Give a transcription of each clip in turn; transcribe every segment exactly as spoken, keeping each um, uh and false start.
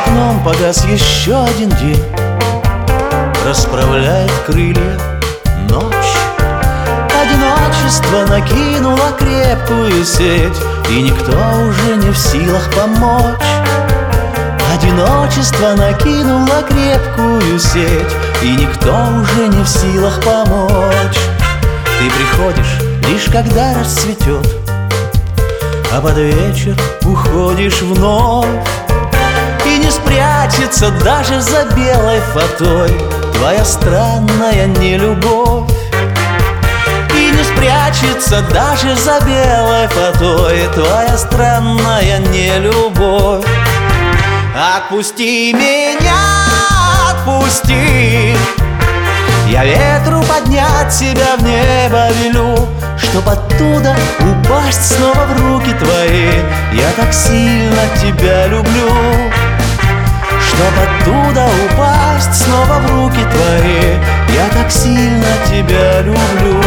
окном погас еще один день, расправляет крылья ночь. Одиночество накинуло крепкую сеть, и никто уже не в силах помочь. Одиночество накинуло крепкую сеть, и никто уже не в силах помочь. Ты приходишь лишь когда расцветет, а под вечер уходишь вновь. И не спрячется даже за белой фатой твоя странная нелюбовь. И не спрячется даже за белой фатой твоя странная нелюбовь. Отпусти меня, отпусти, я ветру поднять себя в небо велю, чтоб оттуда упасть снова в руки твои. Я так сильно тебя люблю, чтоб оттуда упасть снова в руки твои. Я так сильно тебя люблю.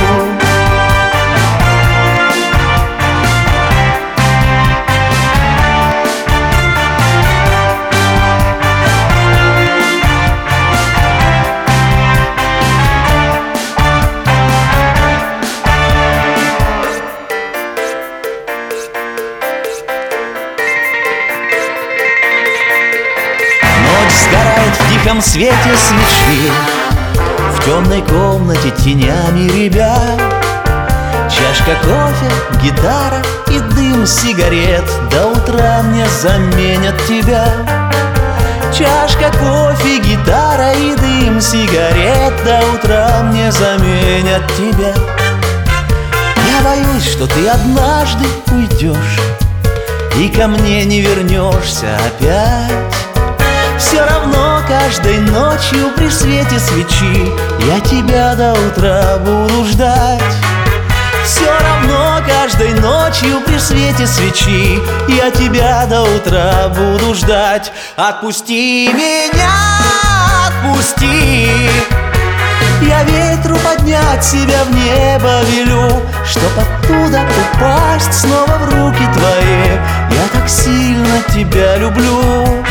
Сгорает в тихом свете свечи, в темной комнате тенями ребят. Чашка кофе, гитара и дым сигарет до утра мне заменят тебя. Чашка кофе, гитара и дым сигарет до утра мне заменят тебя. Я боюсь, что ты однажды уйдешь и ко мне не вернешься опять. Все равно каждой ночью при свете свечи я тебя до утра буду ждать. Все равно каждой ночью при свете свечи я тебя до утра буду ждать. Отпусти меня, отпусти, я ветру поднять себя в небо велю, чтоб оттуда упасть снова в руки твои. Я так сильно тебя люблю,